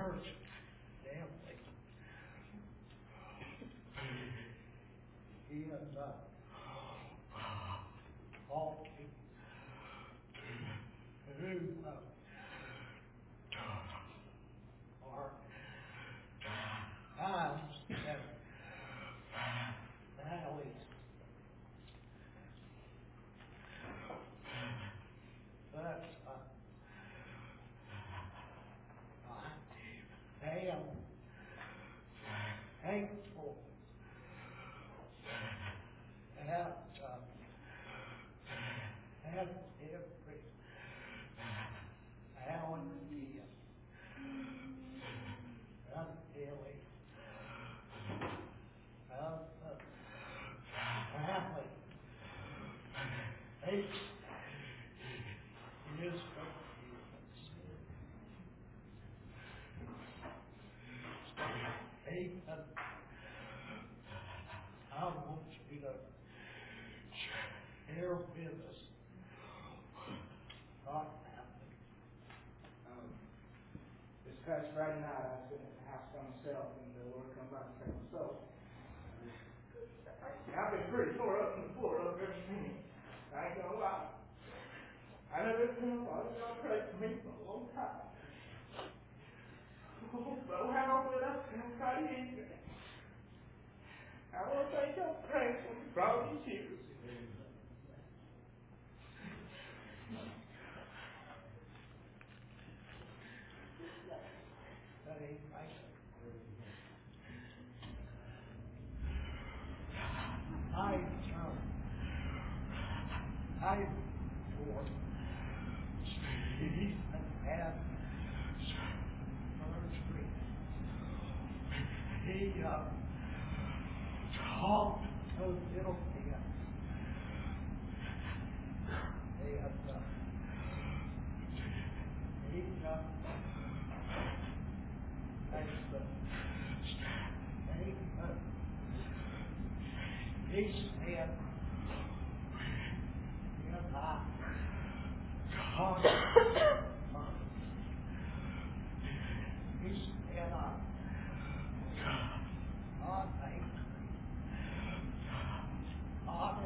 first family. He had talking through our times and valleys. But I am thankful that every now and again, until of the family takes his forgiveness. Nathan, I want you to share with us what happened. This past Friday night, I was sitting at the house by myself, and the Lord come by and said, "So, I've been pretty sore up from the floor up ever since. I ain't gonna lie. I know this time, Father God prayed for me for a long time. But how will I try to eat it? I want to thank y'all for praying for me for all these years. I for Steve and surgery. He talked to little kids. And he he said, God, he said, God, thank you. God,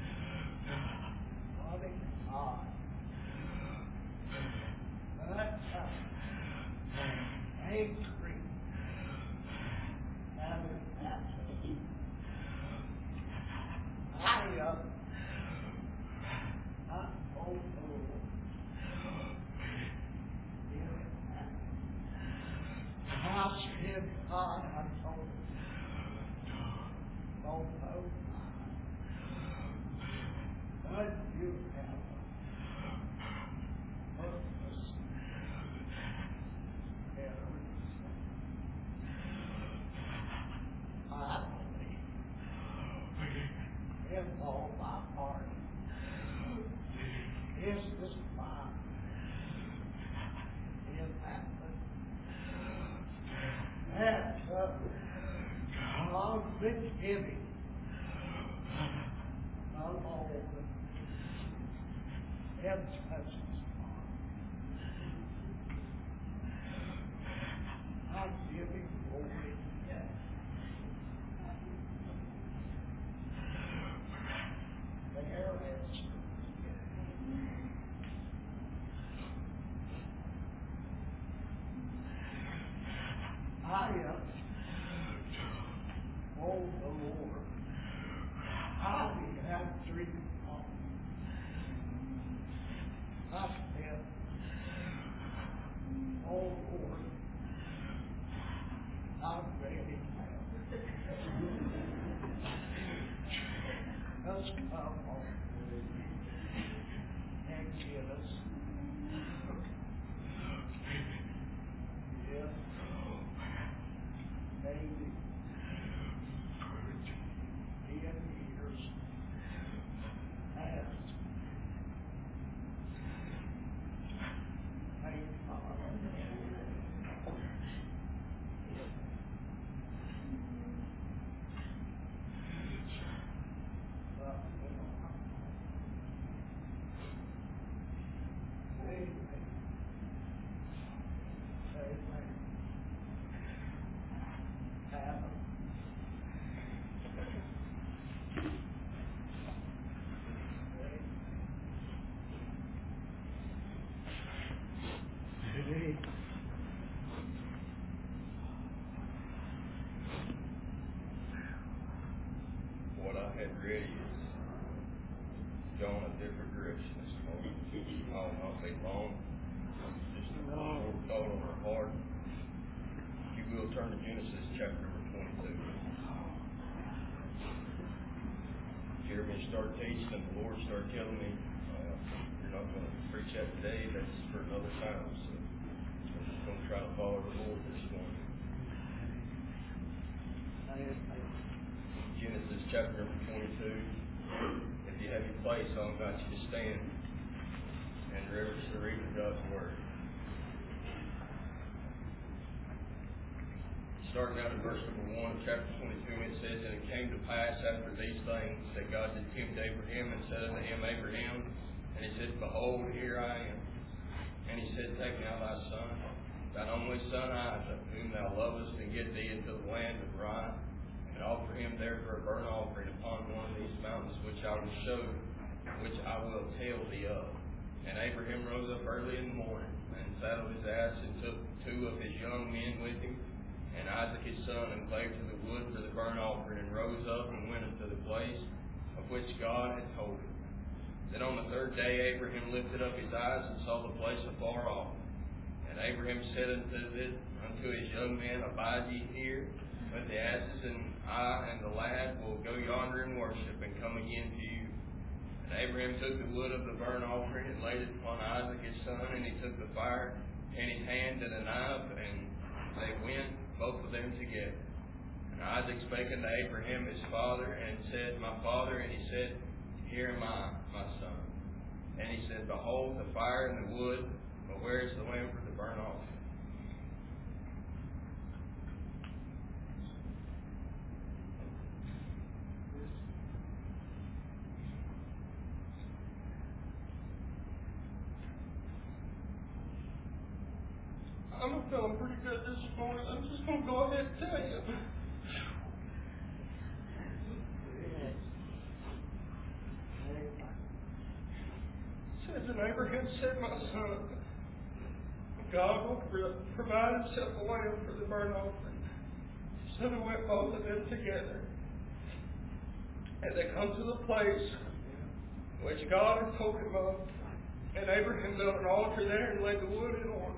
but angry and happy. I told the Lord, I said, God, I told him, don't know but you have a purpose and a reason. I believe in all my heart. Is this mine? In that and God been giving alone and touches I'm giving glory. There is I am oh the Lord. I have 3 songs. I said, oh Lord, I'm ready now. Let's come on and give us. Yes. Maybe 10 years past. Thank God. had ready is gone a different direction this morning. I'll not be long. Just a short thought on our heart. If you will, turn to Genesis chapter number 22. Jeremy started teaching, and the Lord started telling me, you're not going to preach that today, that's for another time. So I'm just going to try to follow the Lord this morning. Genesis chapter number 22. If you have your place, I'll invite you to stand and reverence the reading of God's Word. Starting out in verse number 1 of chapter 22, it says, And it came to pass after these things that God did tempt Abraham, and said unto him, Abraham, and he said, Behold, here I am. And he said, Take now thy son, thine only son Isaac, whom thou lovest, and get thee into the land of Moriah, and offer him there for a burnt offering upon one of these mountains which I will show, which I will tell thee of. And Abraham rose up early in the morning, and saddled his ass, and took 2 of his young men with him, and Isaac his son, and clave to the wood for the burnt offering, and rose up and went unto the place of which God had told him. Then on the 3rd day Abraham lifted up his eyes, and saw the place afar off. And Abraham said unto his young men, Abide ye here, but the asses and I and the lad will go yonder and worship, and come again to you. And Abraham took the wood of the burnt offering, and laid it upon Isaac his son, and he took the fire in his hand and a knife, and they went both of them together. And Isaac spake unto Abraham his father, and said, My father. And he said, Here am I, my son. And he said, Behold the fire and the wood, but where is the lamb for the burnt offering? I'm feeling pretty good this morning. I'm just going to go ahead and tell you. It says, And Abraham said, My son, God will provide himself a lamb for the burnt offering. So they went both of them together. And they come to the place which God had told him of. And Abraham built an altar there, and laid the wood in order.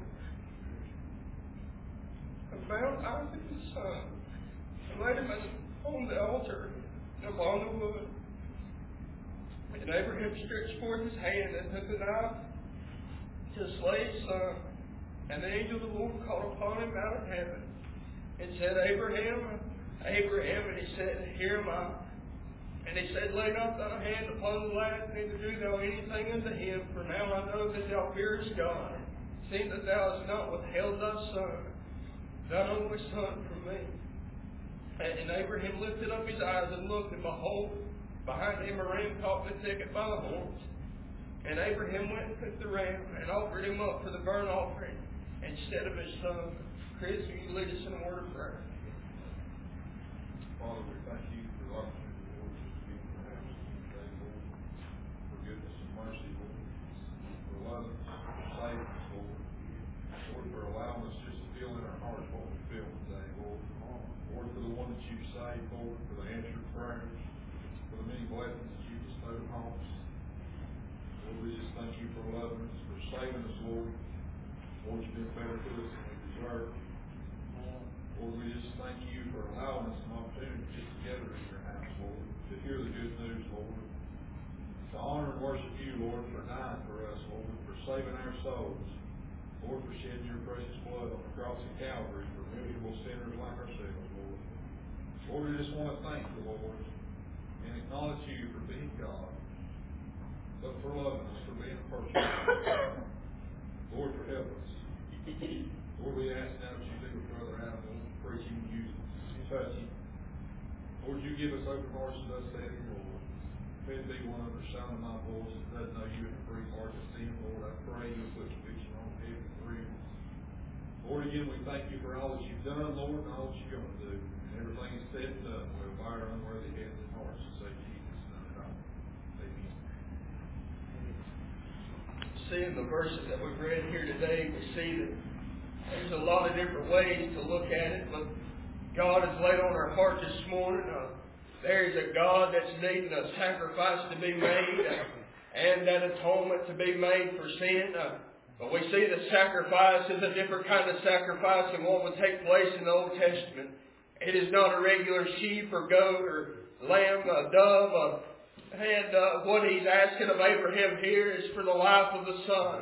And bound Isaac his son, and laid him on the altar upon the wood. And Abraham stretched forth his hand, and took the knife to slay his son. And the angel of the Lord called upon him out of heaven, and said, Abraham, Abraham. And he said, Here am I. And he said, Lay not thy hand upon the lad, neither do thou anything unto him, for now I know that thou fearest God, seeing that thou hast not withheld thy son, thine only son, from me. And Abraham lifted up his eyes and looked, and behold, behind him a ram caught in the thicket by the horns. And Abraham went and took the ram, and offered him up for the burnt offering instead of his son. Chris, will you lead us in a word of prayer? Father, we thank you for the opportunity, Lord, to be in your house today, Lord, for goodness and mercy, Lord, for loving us, for saving us, Lord, Lord, for allowing us just to feel in our hearts what we feel today, Lord. Lord, for the one that you've saved, Lord, for the answered prayers, for the many blessings that you've bestowed upon us. Lord, we just thank you for loving us, for saving us, Lord. Lord, you've been better to us than we deserve. Lord, we just thank you for allowing us an opportunity to get together in your house, Lord, to hear the good news, Lord, to honor and worship you, Lord, for dying for us, Lord, for saving our souls, Lord, for shedding your precious blood on the cross of Calvary for miserable sinners like ourselves, Lord. Lord, we just want to thank you, Lord, and acknowledge you for being God, but for loving us, for being a person. Lord, for helping us. Lord, we ask now that you be with Brother Adam, preaching, using, touching. Lord, you give us open hearts to us that here, Lord. May it be one under the sound of my voice that doesn't know you in a free heart to sin, Lord. I pray you put conviction on every three. Lord, again, we thank you for all that you've done, Lord, and all that you're going to do. And everything is said and done. We'll bow our unworthy heads and hearts and say, Jesus, none at all. Amen. Seeing the verses that we've read here today, we see that there's a lot of different ways to look at it, but God has laid on our heart this morning there is a God that's needing a sacrifice to be made and an atonement to be made for sin. But we see the sacrifice is a different kind of sacrifice than what would take place in the Old Testament. It is not a regular sheep or goat or lamb, a dove. And what He's asking of Abraham here is for the life of the Son.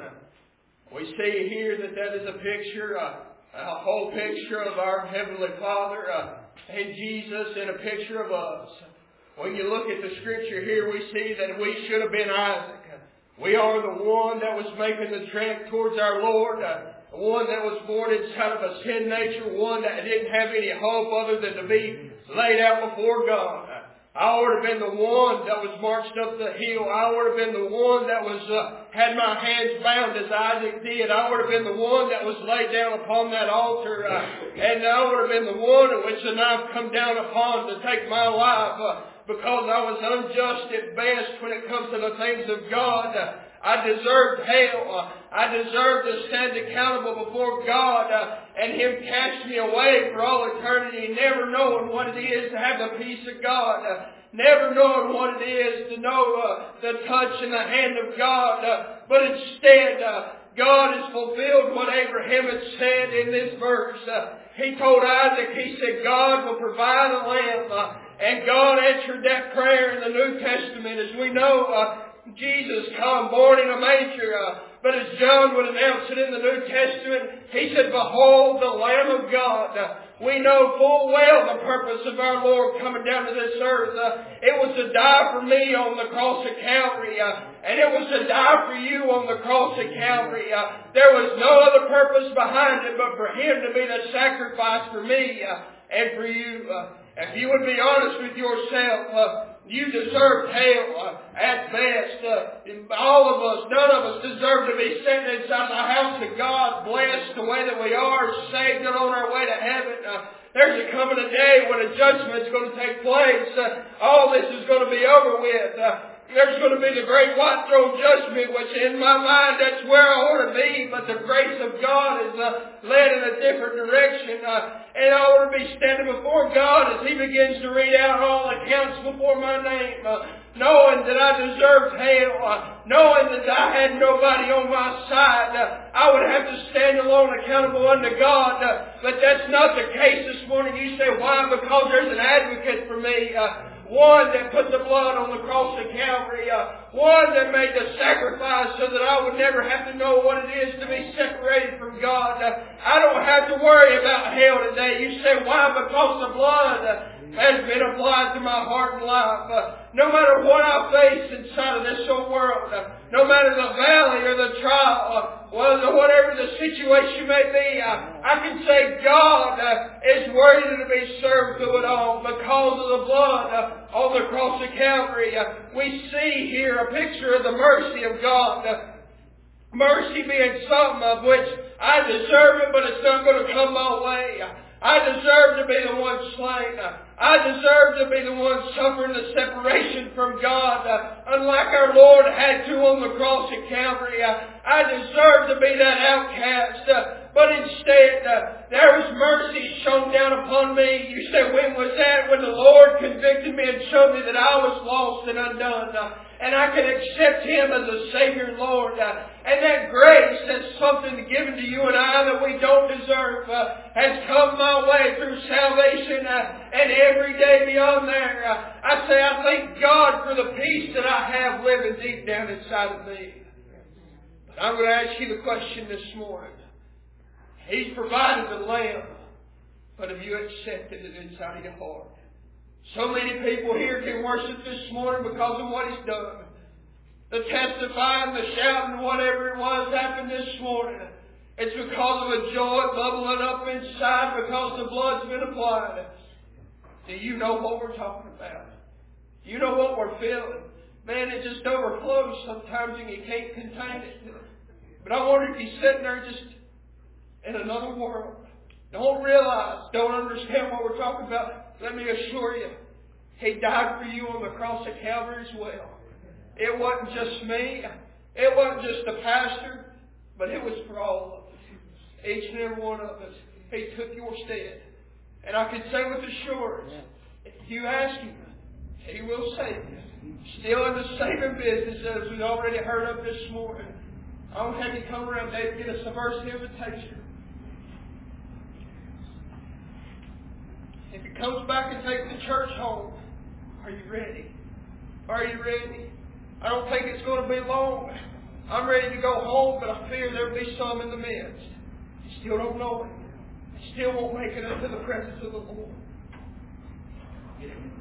We see here that is a picture, a whole picture of our Heavenly Father and Jesus, and a picture of us. When you look at the Scripture here, we see that we should have been Isaac. We are the one that was making the trek towards our Lord, the one that was born inside of a sin nature, one that didn't have any hope other than to be laid out before God. I would have been the one that was marched up the hill. I would have been the one that was had my hands bound as Isaac did. I would have been the one that was laid down upon that altar. And I would have been the one in which the knife come down upon to take my life because I was unjust at best when it comes to the things of God. I deserved hell. I deserved to stand accountable before God and Him cast me away for all eternity, never knowing what it is to have the peace of God, never knowing what it is to know the touch and the hand of God. But instead, God has fulfilled what Abraham had said in this verse. He told Isaac, he said, God will provide a lamb. And God answered that prayer in the New Testament. As we know, Jesus come born in a manger. But as John would announce it in the New Testament, he said, behold the Lamb of God. We know full well the purpose of our Lord coming down to this earth. It was to die for me on the cross of Calvary. And it was to die for you on the cross of Calvary. There was no other purpose behind it but for Him to be the sacrifice for me and for you. If you would be honest with yourself, you deserve hell at best. All of us, none of us deserve to be sitting inside the house of God, blessed the way that we are, saved and on our way to heaven. There's coming a day when a judgment is going to take place. All this is going to be over with. There's going to be the great white throne judgment, which in my mind, that's where I want to be. But the grace of God is led in a different direction. And I want to be standing before God as He begins to read out all accounts before my name. Knowing that I deserved hell. Knowing that I had nobody on my side. I would have to stand alone accountable unto God. But that's not the case this morning. You say, why? Because there's an advocate for me. One that put the blood on the cross of Calvary. One that made the sacrifice so that I would never have to know what it is to be separated from God. I don't have to worry about hell today. You say, why? Because the blood has been applied to my heart and life. No matter what I face inside of this old world, no matter the valley or the trial, whatever the situation may be, I can say God is worthy to be served through it all because of the blood on the cross of Calvary. We see here a picture of the mercy of God. Mercy being something of which I deserve it, but it's not going to come my way. I deserve to be the one slain. I deserve to be the one suffering the separation from God, unlike our Lord had to on the cross of Calvary. I deserve to be that outcast. But instead, there was mercy shown down upon me. You say, when was that? When the Lord convicted me and showed me that I was lost and undone. And I could accept Him as a Savior and Lord. And that grace, that's something given to you and I that we don't deserve, has come my way through salvation and every day beyond there. I say, I thank God for the peace that I have living deep down inside of me. But I'm going to ask you the question this morning. He's provided the Lamb, but have you accepted it inside of your heart? So many people here can worship this morning because of what He's done. The testifying, the shouting, whatever it was happened this morning. It's because of a joy bubbling up inside because the blood's been applied. Do you know what we're talking about? You know what we're feeling? Man, it just overflows sometimes and you can't contain it. But I wonder if you're sitting there just in another world. Don't realize, don't understand what we're talking about. Let me assure you, He died for you on the cross of Calvary as well. It wasn't just me. It wasn't just the pastor. But it was for all of us. Each and every one of us. He took your stead. And I can say with assurance, if you ask Him, He will save you. Still in the saving business, as we already heard of this morning. I don't have you come around today to get a subversive invitation. If He comes back and takes the church home, are you ready? Are you ready? I don't think it's going to be long. I'm ready to go home, but I fear there'll be some in the midst. You still don't know it. You still won't make it into the presence of the Lord. Get him